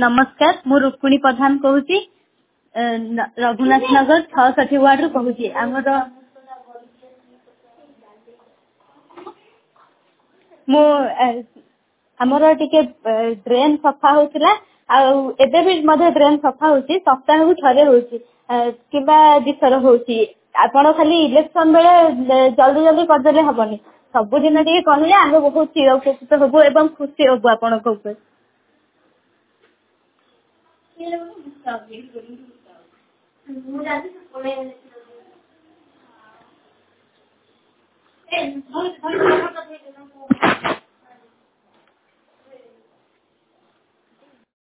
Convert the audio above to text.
नमस्कार मु रुक्मिणी प्रधान कहूची रघुनाथ नगर 66 वार्ड रु कहूची हमर टिके ड्रेन सफा होतिला एबे भी मधे ड्रेन सफा होची सप्ताह को थरे होची किबा दिसर होची आपण खाली इलेक्शन बेले जल्दी जल्दी कर देले हबनी सब दिन टिके कहले आमे बहुत चिर उपकृत होबो एवं खुशी होबो आपण को ऊपर